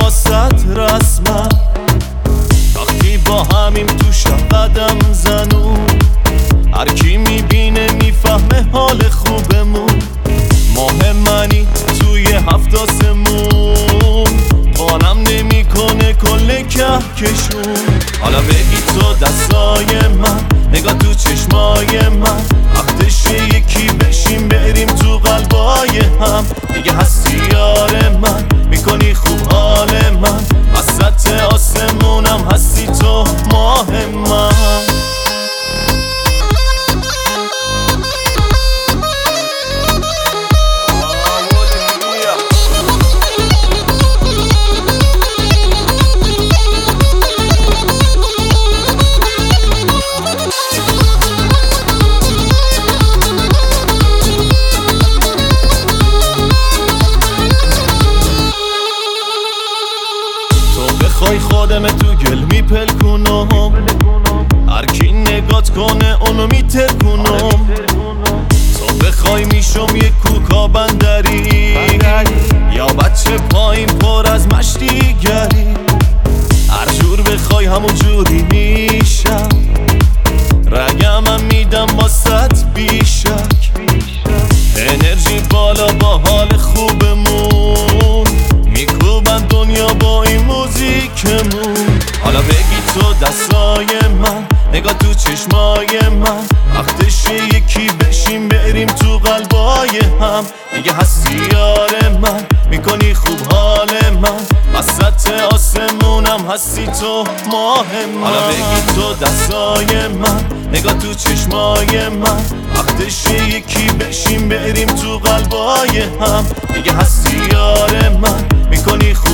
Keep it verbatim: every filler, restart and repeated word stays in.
واسط رسمم، وقتی با همیم تو شب قدم زنون، هر کی میبینه میفهمه حال خوبمون. ماه منی توی هفت آسمون، قانم نمیکنه کل کهکشون. حالا بگی تو دستای من، نگاه تو چشمای من، وقتشه یکی بشیم بریم تو قلبای هم. دیگه هستی یار من، میکنی خوب حال من، وسط آسمونم هستی تو ماه من. بخوای خودم تو گل میپلکونم، هر کی نگات کنه اونو میترکونم. تو بخوای میشم یه کوکا بندری، یا بچه پایین پر از مشتیگری. هر جور بخوای همون جوری میشم، رگمم میدم واسط بیشک. انرژی بالا با حال خوبمون، میکوبن دنیا با این موزیکمون. حالا بگی تو دستای من، نگاه تو چشمای من، وقتشه یکی بشیم بریم تو قلبای هم. دیگه هستی یار من، میکنی خوب حال من، وسط آسمونم هستی تو ماه من. حالا بگی تو دستای من، نگاه تو چشمای من، وقتشه یکی بشیم بریم تو قلبای هم. دیگه هستی یار من، میکنی خوب